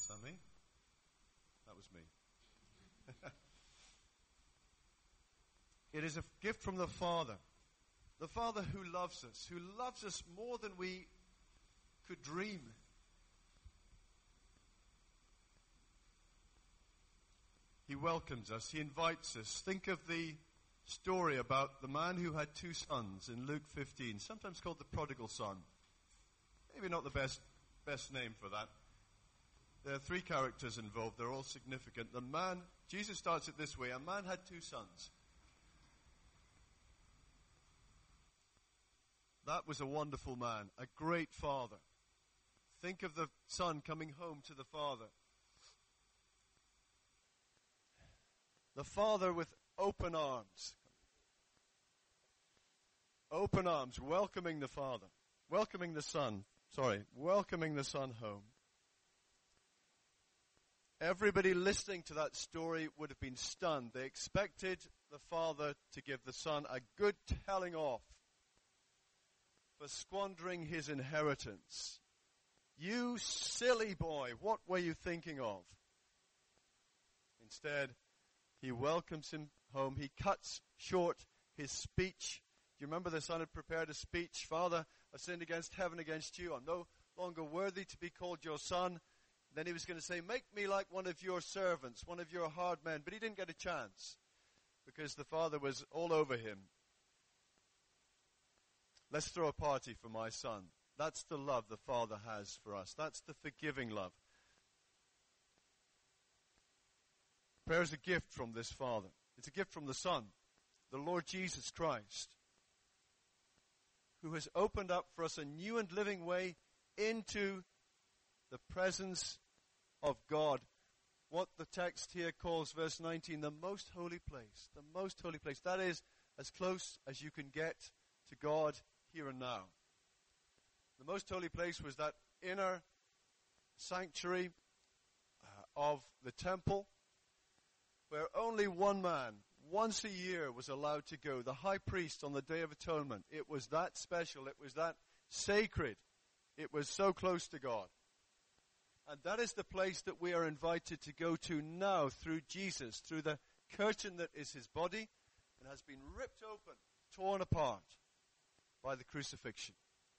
Is that me? That was me. It is a gift from the Father who loves us more than we could dream. He welcomes us, he invites us. Think of the story about the man who had two sons in Luke 15, sometimes called the prodigal son. Maybe not the best name for that. There are three characters involved. They're all significant. Jesus starts it this way. A man had two sons. That was a wonderful man, a great father. Think of the son coming home to the father. The father with open arms. Open arms, welcoming the son home. Everybody listening to that story would have been stunned. They expected the father to give the son a good telling off for squandering his inheritance. You silly boy, what were you thinking of? Instead, he welcomes him home. He cuts short his speech. Do you remember the son had prepared a speech? Father, I've sinned against heaven, against you. I'm no longer worthy to be called your son. Then he was going to say, make me like one of your servants, one of your hard men. But he didn't get a chance because the father was all over him. Let's throw a party for my son. That's the love the Father has for us. That's the forgiving love. Prayer is a gift from this Father. It's a gift from the Son, the Lord Jesus Christ, who has opened up for us a new and living way into the presence of God. What the text here calls, verse 19, the most holy place. The most holy place. That is as close as you can get to God here and now. The most holy place was that inner sanctuary of the temple, where only one man, once a year, was allowed to go, the high priest on the Day of Atonement. It was that special. It was that sacred. It was so close to God. And that is the place that we are invited to go to now through Jesus, through the curtain that is his body and has been ripped open, torn apart by the crucifixion.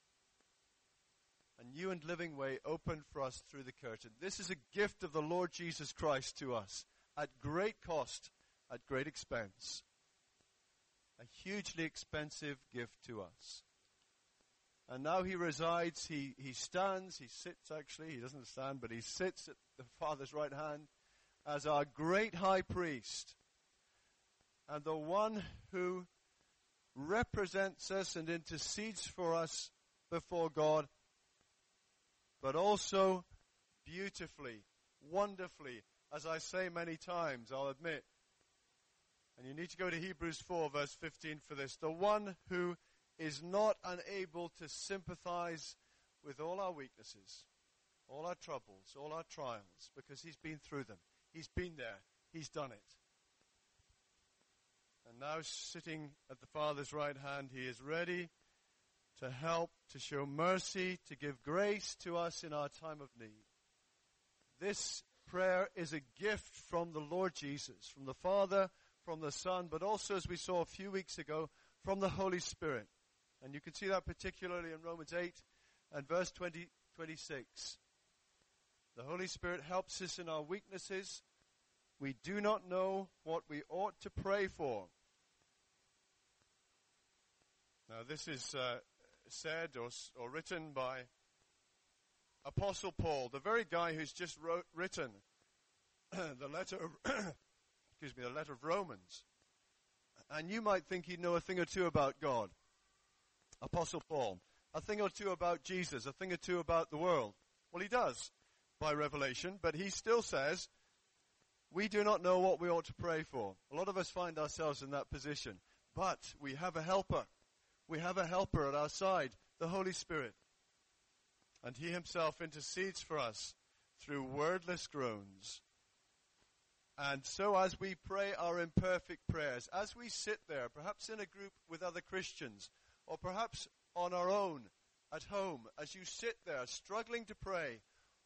A new and living way opened for us through the curtain. This is a gift of the Lord Jesus Christ to us at great cost, at great expense. A hugely expensive gift to us. And now he resides, he stands, he sits actually, he doesn't stand, but he sits at the Father's right hand as our great high priest. And the one who represents us and intercedes for us before God, but also beautifully, wonderfully, as I say many times, I'll admit. And you need to go to Hebrews 4, verse 15 for this. The one who is not unable to sympathize with all our weaknesses, all our troubles, all our trials, because he's been through them. He's been there. He's done it. And now sitting at the Father's right hand, he is ready to help, to show mercy, to give grace to us in our time of need. This prayer is a gift from the Lord Jesus, from the Father, from the Son, but also, as we saw a few weeks ago, from the Holy Spirit. And you can see that particularly in Romans 8 and verse 26. The Holy Spirit helps us in our weaknesses. We do not know what we ought to pray for. Now this is said or written by Apostle Paul, the very guy who's just written the letter of Romans. And you might think he'd know a thing or two about God. Apostle Paul. A thing or two about Jesus, a thing or two about the world. Well, he does by revelation, but he still says, we do not know what we ought to pray for. A lot of us find ourselves in that position. But we have a helper. We have a helper at our side, the Holy Spirit. And he himself intercedes for us through wordless groans. And so as we pray our imperfect prayers, as we sit there, perhaps in a group with other Christians, or perhaps on our own at home, as you sit there struggling to pray,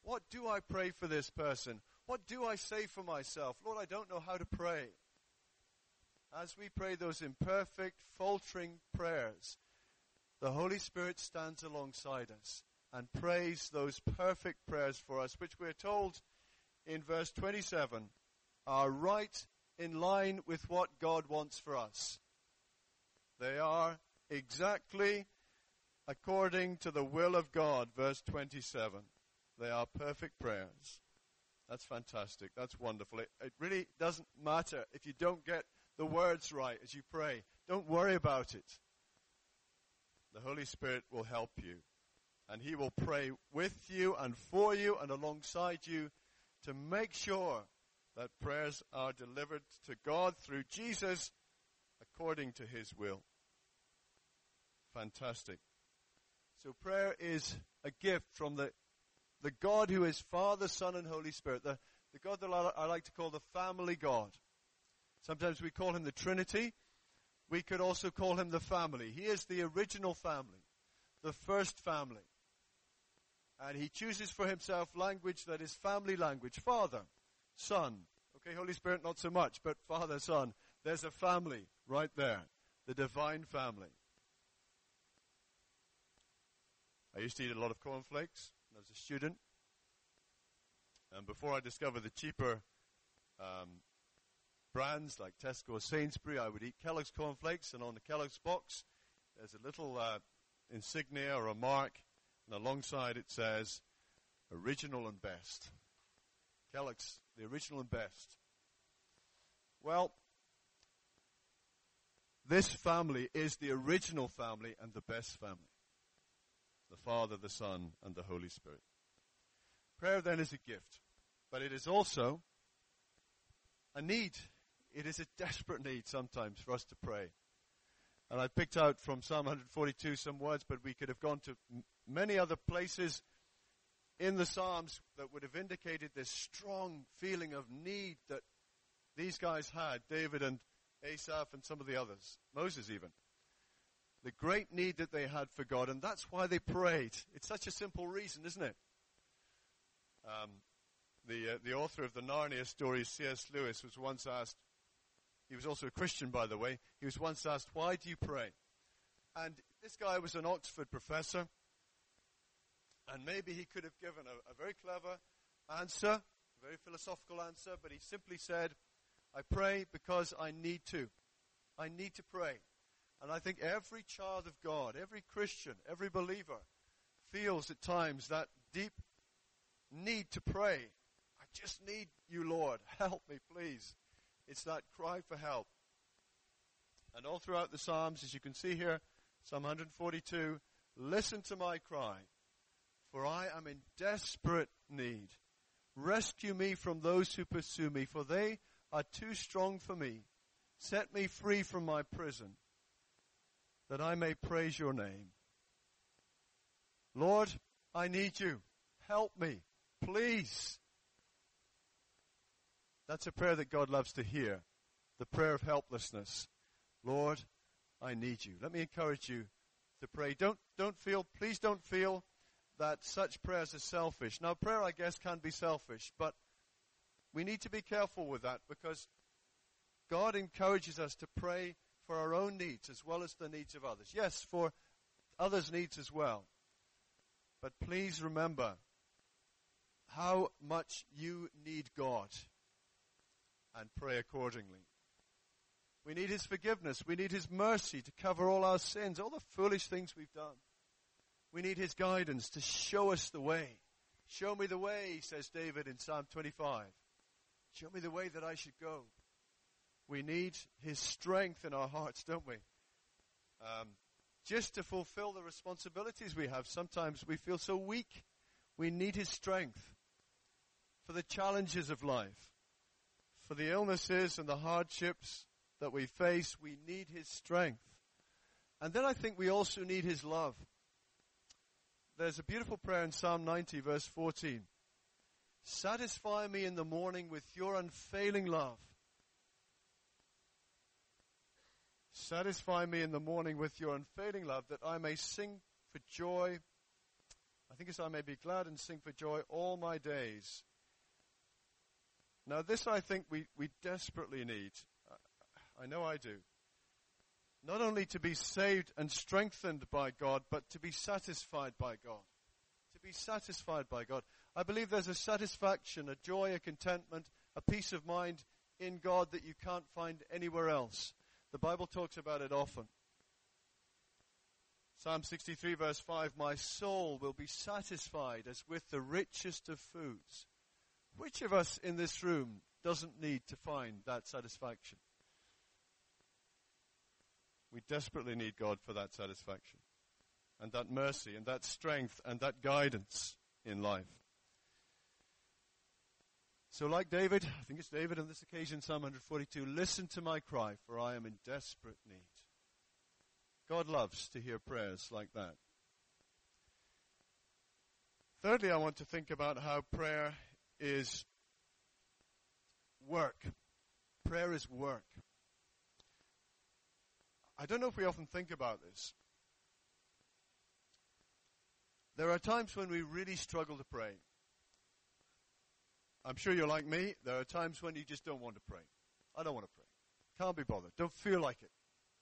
What do I pray for this person? What do I say for myself? Lord, I don't know how to pray. As we pray those imperfect, faltering prayers, the Holy Spirit stands alongside us and prays those perfect prayers for us, which we're told in verse 27 are right in line with what God wants for us. They are exactly according to the will of God, verse 27. They are perfect prayers. That's fantastic. That's wonderful. It really doesn't matter if you don't get the words right as you pray. Don't worry about it. The Holy Spirit will help you. And He will pray with you and for you and alongside you to make sure that prayers are delivered to God through Jesus according to His will. Fantastic. So prayer is a gift from the God who is Father, Son, and Holy Spirit. The God that I like to call the family God. Sometimes we call Him the Trinity. We could also call Him the family. He is the original family, the first family. And He chooses for Himself language that is family language. Father, Son. Okay, Holy Spirit, not so much, but Father, Son. There's a family right there. The divine family. I used to eat a lot of cornflakes when I was a student. And before I discovered the cheaper brands like Tesco or Sainsbury, I would eat Kellogg's cornflakes. And on the Kellogg's box, there's a little insignia or a mark. And alongside it says, original and best. Kellogg's, the original and best. Well, this family is the original family and the best family. The Father, the Son, and the Holy Spirit. Prayer then is a gift, but it is also a need. It is a desperate need sometimes for us to pray. And I picked out from Psalm 142 some words, but we could have gone to many other places in the Psalms that would have indicated this strong feeling of need that these guys had, David and Asaph and some of the others, Moses even. The great need that they had for God, and that's why they prayed. It's such a simple reason, isn't it? The author of the Narnia stories, C.S. Lewis, was once asked, he was also a Christian, by the way, he was once asked, why do you pray? And this guy was an Oxford professor, and maybe he could have given a very clever answer, a very philosophical answer, but he simply said, I pray because I need to. I need to pray. And I think every child of God, every Christian, every believer feels at times that deep need to pray. I just need you, Lord. Help me, please. It's that cry for help. And all throughout the Psalms, as you can see here, Psalm 142, listen to my cry, for I am in desperate need. Rescue me from those who pursue me, for they are too strong for me. Set me free from my prison, that I may praise your name. Lord, I need you. Help me, please. That's a prayer that God loves to hear, the prayer of helplessness. Lord, I need you. Let me encourage you to pray. Please don't feel that such prayers are selfish. Now, prayer, I guess, can be selfish, but we need to be careful with that because God encourages us to pray for our own needs as well as the needs of others. Yes, for others' needs as well. But please remember how much you need God and pray accordingly. We need His forgiveness. We need His mercy to cover all our sins, all the foolish things we've done. We need His guidance to show us the way. Show me the way, says David in Psalm 25. Show me the way that I should go. We need His strength in our hearts, don't we? Just to fulfill the responsibilities we have. Sometimes we feel so weak. We need His strength for the challenges of life, for the illnesses and the hardships that we face. We need His strength. And then I think we also need His love. There's a beautiful prayer in Psalm 90, verse 14. Satisfy me in the morning with your unfailing love. Satisfy me in the morning with your unfailing love, that I may sing for joy. I think it's I may be glad and sing for joy all my days. Now this I think we desperately need. I know I do. Not only to be saved and strengthened by God, but to be satisfied by God. To be satisfied by God. I believe there's a satisfaction, a joy, a contentment, a peace of mind in God that you can't find anywhere else. The Bible talks about it often. Psalm 63 verse 5, my soul will be satisfied as with the richest of foods. Which of us in this room doesn't need to find that satisfaction? We desperately need God for that satisfaction and that mercy and that strength and that guidance in life. So like David, I think it's David on this occasion, Psalm 142, listen to my cry, for I am in desperate need. God loves to hear prayers like that. Thirdly, I want to think about how prayer is work. Prayer is work. I don't know if we often think about this. There are times when we really struggle to pray. I'm sure you're like me. There are times when you just don't want to pray. I don't want to pray. Can't be bothered. Don't feel like it.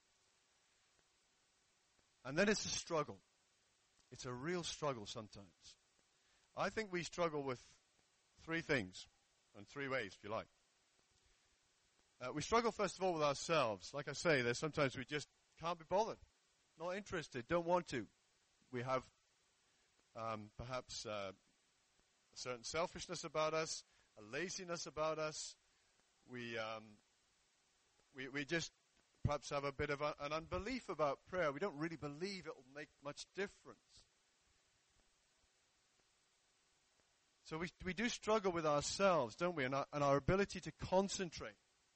And then it's a struggle. It's a real struggle sometimes. I think we struggle with three things, in three ways, if you like. We struggle, first of all, with ourselves. Like I say, there's sometimes we just can't be bothered, not interested, don't want to. We have perhaps a certain selfishness about us, a laziness about us. We just perhaps have a bit of an unbelief about prayer. We don't really believe it will make much difference. So we do struggle with ourselves, don't we, and our ability to concentrate.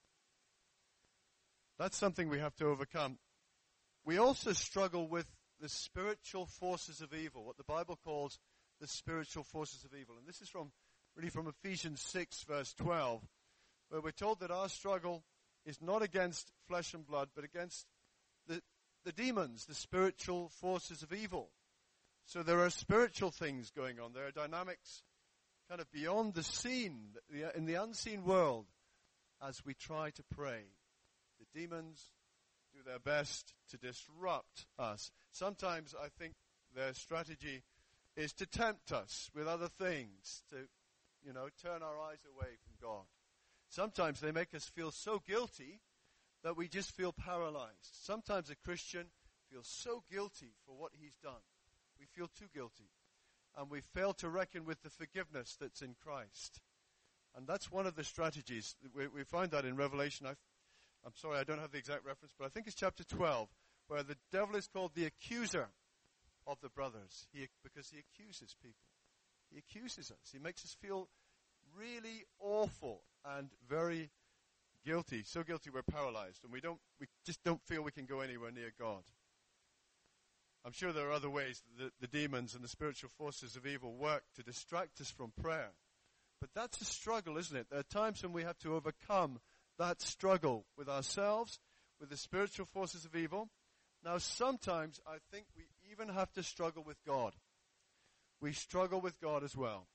That's something we have to overcome. We also struggle with the spiritual forces of evil, what the Bible calls the spiritual forces of evil. And this is from Ephesians 6, verse 12, where we're told that our struggle is not against flesh and blood, but against the demons, the spiritual forces of evil. So there are spiritual things going on. There are dynamics kind of beyond the scene, in the unseen world, as we try to pray. The demons do their best to disrupt us. Sometimes I think their strategy is to tempt us with other things, to, turn our eyes away from God. Sometimes they make us feel so guilty that we just feel paralyzed. Sometimes a Christian feels so guilty for what he's done. We feel too guilty. And we fail to reckon with the forgiveness that's in Christ. And that's one of the strategies. We find that in Revelation. I'm sorry, I don't have the exact reference, but I think it's chapter 12, where the devil is called the accuser of the brothers, because he accuses people. He accuses us. He makes us feel really awful and very guilty. So guilty we're paralyzed, and we just don't feel we can go anywhere near God. I'm sure there are other ways that the demons and the spiritual forces of evil work to distract us from prayer. But that's a struggle, isn't it? There are times when we have to overcome that struggle with ourselves, with the spiritual forces of evil. Now, sometimes I think we even have to struggle with God. We struggle with God as well.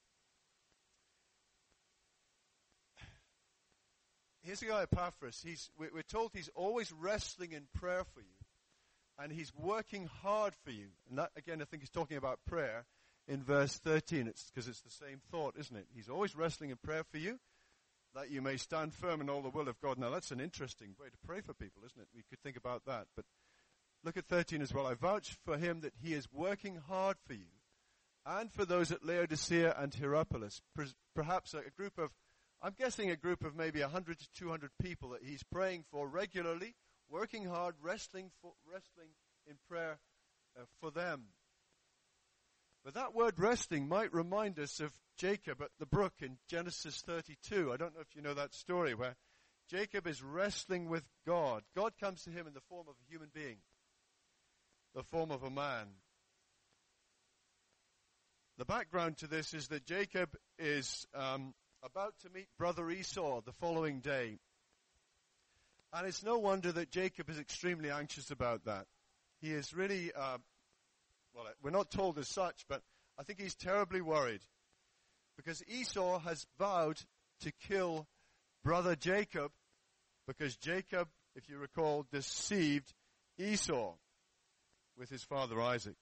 Here's a guy, Epaphras. We're told he's always wrestling in prayer for you. And he's working hard for you. And that, again, I think he's talking about prayer in verse 13. It's because it's the same thought, isn't it? He's always wrestling in prayer for you, that you may stand firm in all the will of God. Now, that's an interesting way to pray for people, isn't it? We could think about that. But look at 13 as well. I vouch for him that he is working hard for you, and for those at Laodicea and Hierapolis. Perhaps a group of, I'm guessing a group of maybe 100 to 200 people that he's praying for regularly, working hard, wrestling in prayer for them. But that word wrestling might remind us of Jacob at the brook in Genesis 32. I don't know if you know that story, where Jacob is wrestling with God. God comes to him in the form of a human being, the form of a man. The background to this is that Jacob is about to meet brother Esau the following day. And it's no wonder that Jacob is extremely anxious about that. He is really, we're not told as such, but I think he's terribly worried because Esau has vowed to kill brother Jacob because Jacob, if you recall, deceived Esau with his father Isaac.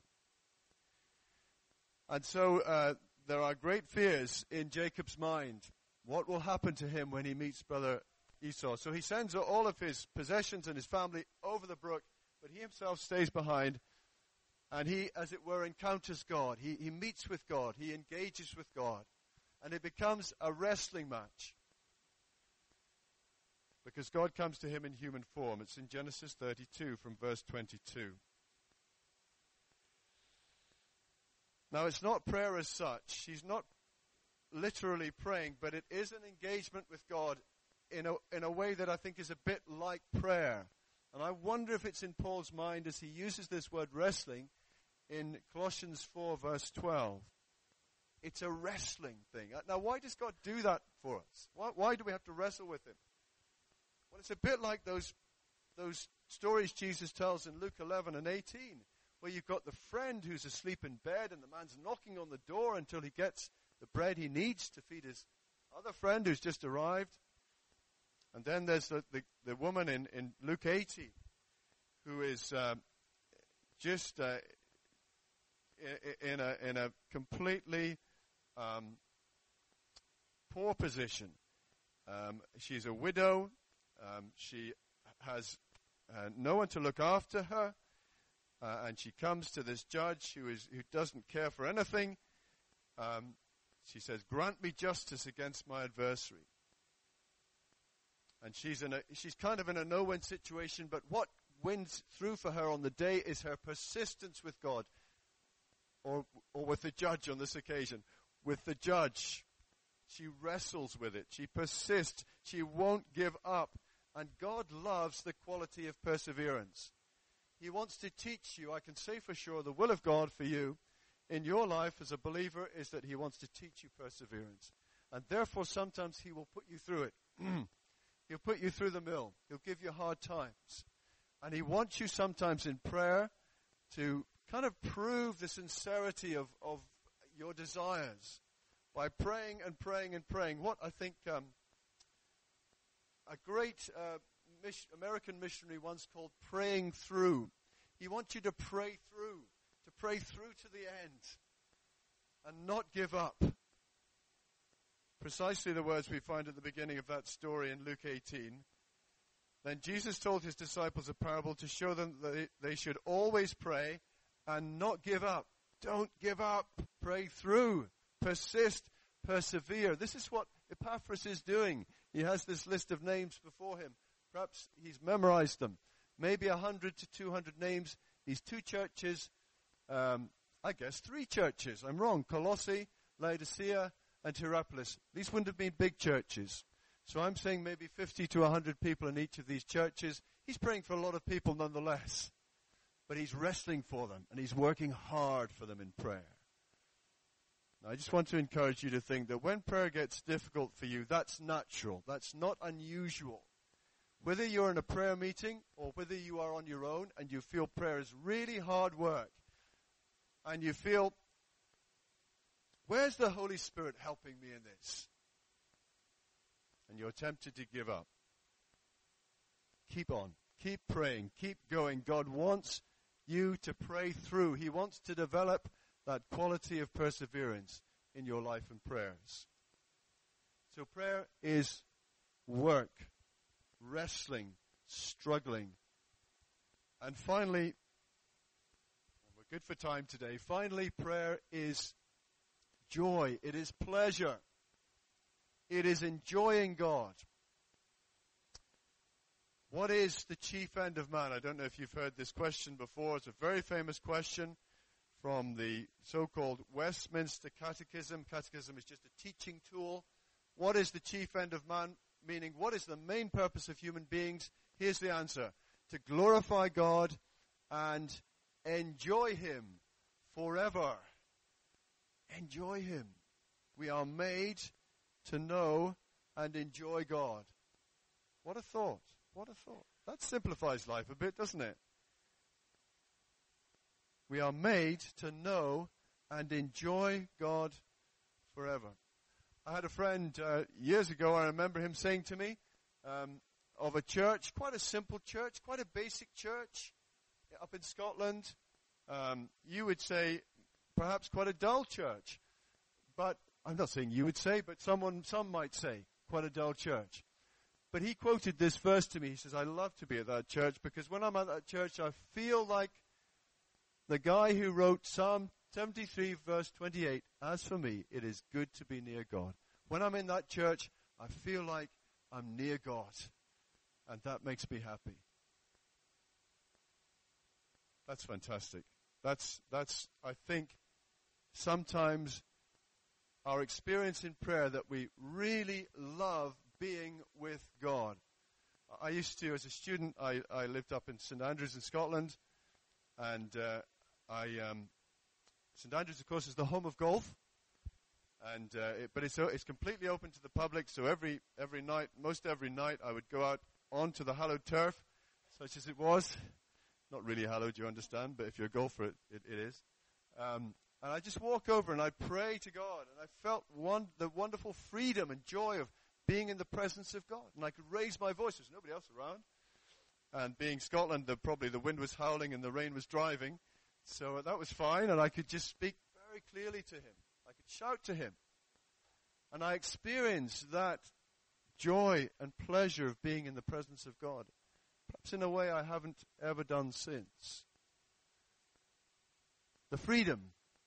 And so there are great fears in Jacob's mind. What will happen to him when he meets brother Esau? So he sends all of his possessions and his family over the brook, but he himself stays behind, and he, as it were, encounters God. He meets with God. He engages with God. And it becomes a wrestling match because God comes to him in human form. It's in Genesis 32 from verse 22. Now, it's not prayer as such. He's not literally praying, but it is an engagement with God in a way that I think is a bit like prayer. And I wonder if it's in Paul's mind as he uses this word wrestling in Colossians 4 verse 12. It's a wrestling thing. Now, why does God do that for us? Why do we have to wrestle with him? Well, it's a bit like those stories Jesus tells in Luke 11 and 18, where you've got the friend who's asleep in bed and the man's knocking on the door until he gets the bread he needs to feed his other friend who's just arrived. And then there's the woman in Luke 18 who is just in a completely poor position. She's a widow. She has no one to look after her. And she comes to this judge who doesn't care for anything. She says, "Grant me justice against my adversary." And she's kind of in a no-win situation, but what wins through for her on the day is her persistence with God, or with the judge on this occasion. With the judge, she wrestles with it. She persists. She won't give up. And God loves the quality of perseverance. He wants to teach you, I can say for sure, the will of God for you in your life as a believer is that he wants to teach you perseverance. And therefore, sometimes he will put you through it. He'll put you through the mill. He'll give you hard times. And he wants you sometimes in prayer to kind of prove the sincerity of your desires by praying and praying and praying. What I think a great American missionary once called praying through. He wants you to pray through to the end and not give up. Precisely the words we find at the beginning of that story in Luke 18. Then Jesus told his disciples a parable to show them that they should always pray and not give up. Don't give up. Pray through. Persist. Persevere. This is what Epaphras is doing. He has this list of names before him. Perhaps he's memorized them. Maybe 100 to 200 names. These two churches, I guess 3 churches. I'm wrong. Colossae, Laodicea, and Hierapolis. These wouldn't have been big churches. So I'm saying maybe 50 to 100 people in each of these churches. He's praying for a lot of people nonetheless. But he's wrestling for them, and he's working hard for them in prayer. Now, I just want to encourage you to think that when prayer gets difficult for you, that's natural. That's not unusual. Whether you're in a prayer meeting or whether you are on your own and you feel prayer is really hard work, and you feel, where's the Holy Spirit helping me in this? And you're tempted to give up. Keep on. Keep praying. Keep going. God wants you to pray through. He wants to develop that quality of perseverance in your life and prayers. So prayer is work, wrestling, struggling. And finally, we're good for time today, finally prayer is joy. It is pleasure. It is enjoying God. What is the chief end of man? I don't know if you've heard this question before. It's a very famous question from the so-called Westminster Catechism. Catechism is just a teaching tool. What is the chief end of man? Meaning, what is the main purpose of human beings? Here's the answer. To glorify God and enjoy him forever. Enjoy him. We are made to know and enjoy God. What a thought. What a thought. That simplifies life a bit, doesn't it? We are made to know and enjoy God forever. I had a friend years ago, I remember him saying to me, of a church, quite a simple church, quite a basic church up in Scotland. You would say perhaps quite a dull church. But I'm not saying you would say, but some might say quite a dull church. But he quoted this verse to me. He says, I love to be at that church because when I'm at that church, I feel like the guy who wrote Psalm 73 verse 28, as for me, it is good to be near God. When I'm in that church, I feel like I'm near God. And that makes me happy. That's fantastic. That's I think, sometimes our experience in prayer that we really love being with God. I used to, as a student, I lived up in St. Andrews in Scotland, and St. Andrews, of course, is the home of golf, and but it's completely open to the public. So every night, most every night, I would go out onto the hallowed turf, such as it was. Not really hallowed, you understand, but if you're a golfer, it is. And I just walk over and I pray to God, and I felt the wonderful freedom and joy of being in the presence of God. And I could raise my voice. There's nobody else around. And being Scotland, probably the wind was howling and the rain was driving. So that was fine, and I could just speak very clearly to him. I could shout to him. And I experienced that joy and pleasure of being in the presence of God, perhaps in a way I haven't ever done since. The freedom.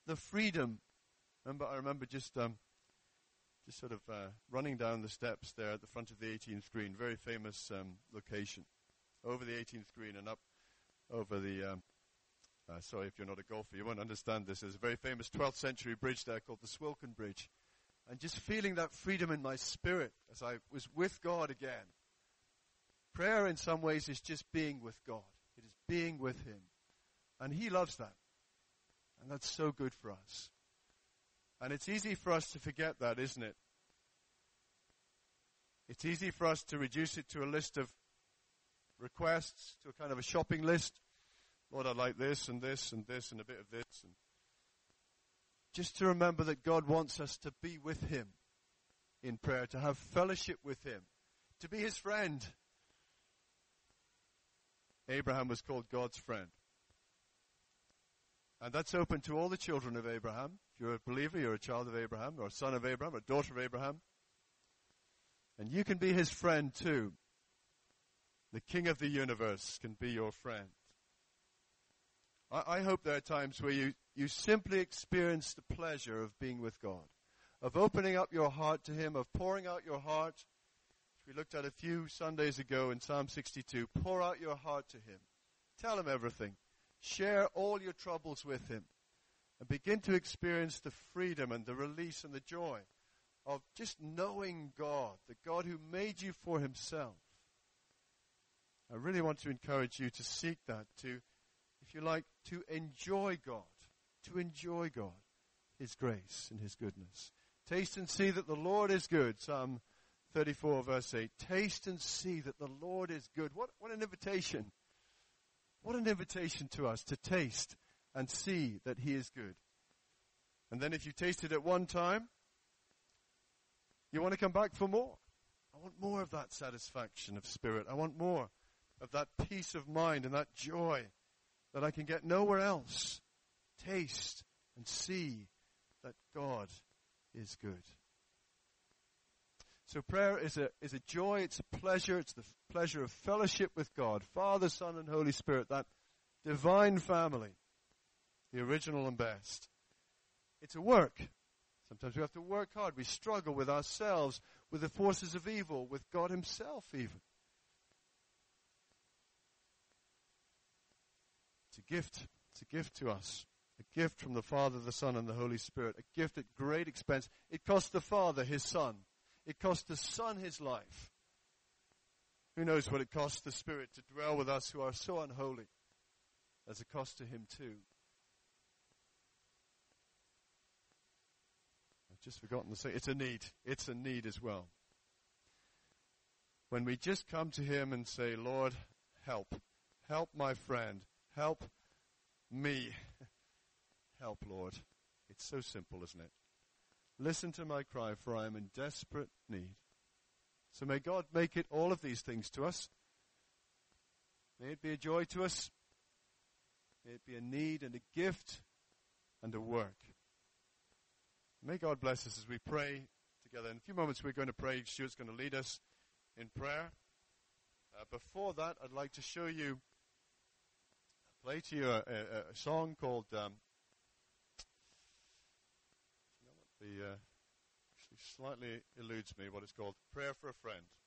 I remember just sort of running down the steps there at the front of the 18th green, very famous location, over the 18th green and up over the, sorry if you're not a golfer, you won't understand this. There's a very famous 12th century bridge there called the Swilcan Bridge. And just feeling that freedom in my spirit as I was with God again. Prayer in some ways is just being with God. It is being with Him. And He loves that. And that's so good for us. And it's easy for us to forget that, isn't it? It's easy for us to reduce it to a list of requests, to a kind of a shopping list. Lord, I'd like this and this and this and a bit of this. And just to remember that God wants us to be with Him in prayer, to have fellowship with Him, to be His friend. Abraham was called God's friend. And that's open to all the children of Abraham. If you're a believer, you're a child of Abraham, or a son of Abraham, or a daughter of Abraham. And you can be his friend too. The King of the universe can be your friend. I hope there are times where you simply experience the pleasure of being with God, of opening up your heart to Him, of pouring out your heart, which we looked at a few Sundays ago in Psalm 62. Pour out your heart to Him. Tell Him everything. Share all your troubles with Him. And begin to experience the freedom and the release and the joy of just knowing God, the God who made you for Himself. I really want to encourage you to seek that, to, if you like, to enjoy God, His grace and His goodness. Taste and see that the Lord is good, Psalm 34 verse 8. Taste and see that the Lord is good. What an invitation. What an invitation to us to taste and see that He is good. And then if you tasted it one time, you want to come back for more. I want more of that satisfaction of spirit. I want more of that peace of mind and that joy that I can get nowhere else. Taste and see that God is good. So prayer is a joy, it's a pleasure, it's the pleasure of fellowship with God, Father, Son, and Holy Spirit, that divine family, the original and best. It's a work. Sometimes we have to work hard. We struggle with ourselves, with the forces of evil, with God Himself even. It's a gift. It's a gift to us. A gift from the Father, the Son, and the Holy Spirit. A gift at great expense. It cost the Father His Son. It cost the Son His life. Who knows what it costs the Spirit to dwell with us who are so unholy? There's a cost to Him too. I've just forgotten to say, it's a need. It's a need as well. When we just come to Him and say, Lord, help. Help my friend. Help me. Help, Lord. It's so simple, isn't it? Listen to my cry, for I am in desperate need. So may God make it all of these things to us. May it be a joy to us. May it be a need and a gift and a work. May God bless us as we pray together. In a few moments we're going to pray. Stuart's going to lead us in prayer. Before that, I'd like to show you, play to you a song called, actually slightly eludes me what it's called, Prayer for a Friend.